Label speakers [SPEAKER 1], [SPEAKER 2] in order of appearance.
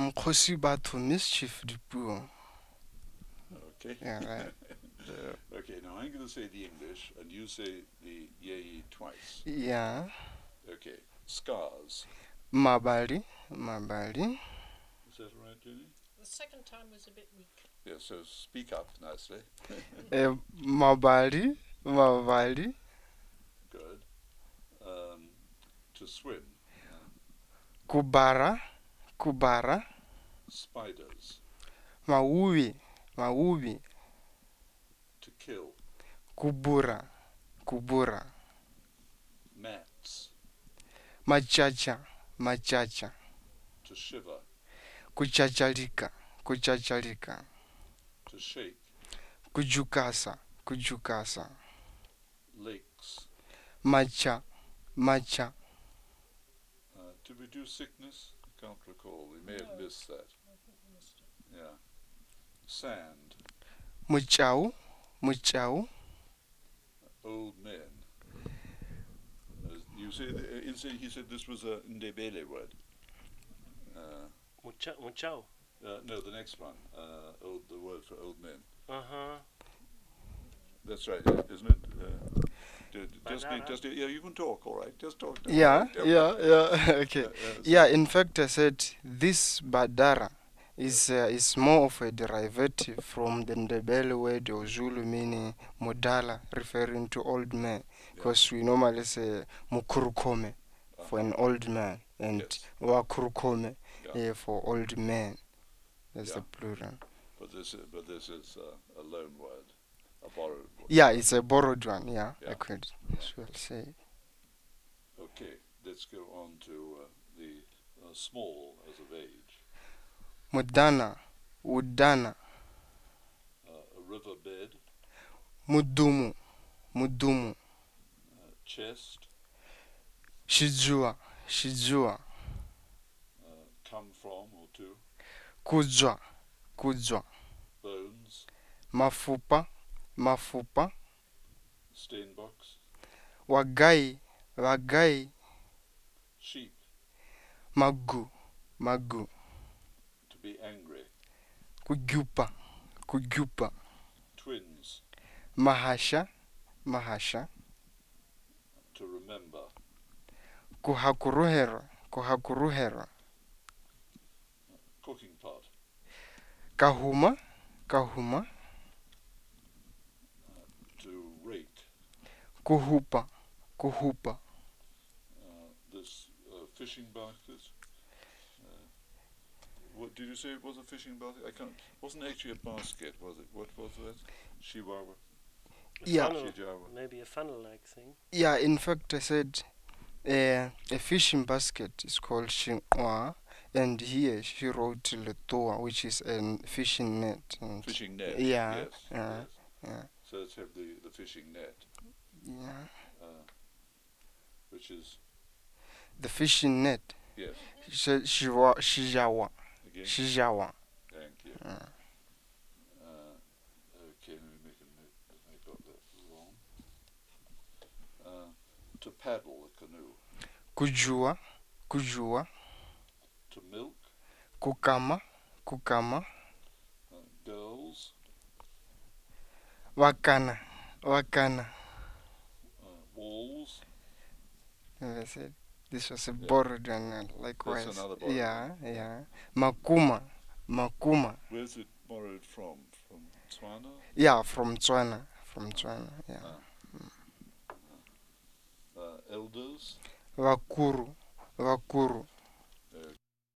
[SPEAKER 1] Kgosi batho mischief dipuo.
[SPEAKER 2] Okay.
[SPEAKER 1] Yeah, right.
[SPEAKER 2] Okay, now I'm going to say the English and you say the yei twice.
[SPEAKER 1] Yeah.
[SPEAKER 2] Okay, scars.
[SPEAKER 1] Mabali, mabali.
[SPEAKER 2] Is that all right, Jenny?
[SPEAKER 3] The second time was a bit weak.
[SPEAKER 2] Yeah, so speak up nicely.
[SPEAKER 1] Mabali, mabali.
[SPEAKER 2] Good. To swim.
[SPEAKER 1] Kubara, kubara.
[SPEAKER 2] Spiders.
[SPEAKER 1] Mauvi, mauvi.
[SPEAKER 2] To kill.
[SPEAKER 1] Kubura, kubura.
[SPEAKER 2] Mats.
[SPEAKER 1] Machacha, machacha.
[SPEAKER 2] To shiver.
[SPEAKER 1] Kuchachalika, kuchachalika.
[SPEAKER 2] To shake.
[SPEAKER 1] Kujukasa, kujukasa.
[SPEAKER 2] Lakes.
[SPEAKER 1] Macha, macha.
[SPEAKER 2] To reduce sickness? I can't recall. We may have missed that.
[SPEAKER 3] I think we missed it.
[SPEAKER 2] Yeah. Sand.
[SPEAKER 1] Muchau, muchau.
[SPEAKER 2] Old men. You say he said this was a Ndebele word.
[SPEAKER 4] Muchao.
[SPEAKER 2] No, the next one. The word for old men.
[SPEAKER 4] Uh-huh.
[SPEAKER 2] That's right, isn't it? Yeah, you can talk, all right. Just talk.
[SPEAKER 1] Yeah. Okay. Yeah, in fact, I said this badara is more of a derivative from the Ndebele word or Zulu meaning mudala, referring to old man. Because we normally say mukurukome for an old man and wakurukome for old man. That's the plural.
[SPEAKER 2] But this is a loan word, a borrowed word.
[SPEAKER 1] Yeah, it's a borrowed one. Yeah. I could as well say.
[SPEAKER 2] Okay, let's go on to the small as of age.
[SPEAKER 1] Mudana, udana.
[SPEAKER 2] A riverbed.
[SPEAKER 1] Mudumu, mudumu.
[SPEAKER 2] Chest.
[SPEAKER 1] Shijua, shijua.
[SPEAKER 2] Come from or to.
[SPEAKER 1] Kujwa, kujwa.
[SPEAKER 2] Bones.
[SPEAKER 1] Mafupa, mafupa.
[SPEAKER 2] Steinbox.
[SPEAKER 1] Wagai, wagai.
[SPEAKER 2] Sheep.
[SPEAKER 1] Magu, magu.
[SPEAKER 2] To be angry.
[SPEAKER 1] Kugyupa, kugyupa.
[SPEAKER 2] Twins.
[SPEAKER 1] Mahasha, mahasha.
[SPEAKER 2] To remember.
[SPEAKER 1] Kuhakuruhera, kuhakuruhera.
[SPEAKER 2] Cooking pot.
[SPEAKER 1] Kahuma, kahuma.
[SPEAKER 2] To rake.
[SPEAKER 1] Kuhupa, kuhupa.
[SPEAKER 2] This fishing basket. What did you say it was a fishing basket? I can't. Wasn't actually a basket, was it? What was that? Chihuahua.
[SPEAKER 4] Funnel, maybe a funnel-like thing.
[SPEAKER 1] Yeah, in fact, I said a fishing basket is called Xinhua, and here she wrote Letoa, which is a fishing net.
[SPEAKER 2] Fishing net.
[SPEAKER 1] Yeah.
[SPEAKER 2] Yes.
[SPEAKER 1] Yeah.
[SPEAKER 2] So let's have the fishing net.
[SPEAKER 1] Yeah.
[SPEAKER 2] Which is.
[SPEAKER 1] The fishing net.
[SPEAKER 2] Yes.
[SPEAKER 1] Shijawa.
[SPEAKER 2] Again.
[SPEAKER 1] Shijawa.
[SPEAKER 2] Thank you. Okay, let me make a note that I got that wrong. To paddle a canoe.
[SPEAKER 1] Kujua, kujua.
[SPEAKER 2] To milk.
[SPEAKER 1] Kukama, kukama.
[SPEAKER 2] Girls.
[SPEAKER 1] Wakana, wakana.
[SPEAKER 2] Walls.
[SPEAKER 1] I said this was a borrowed one, likewise.
[SPEAKER 2] That's another borrowed one.
[SPEAKER 1] Yeah. Makuma, makuma.
[SPEAKER 2] Where's it borrowed from? From Tswana?
[SPEAKER 1] Yeah, from Tswana. Yeah.
[SPEAKER 2] Elders.
[SPEAKER 1] Vakuru, vakuru.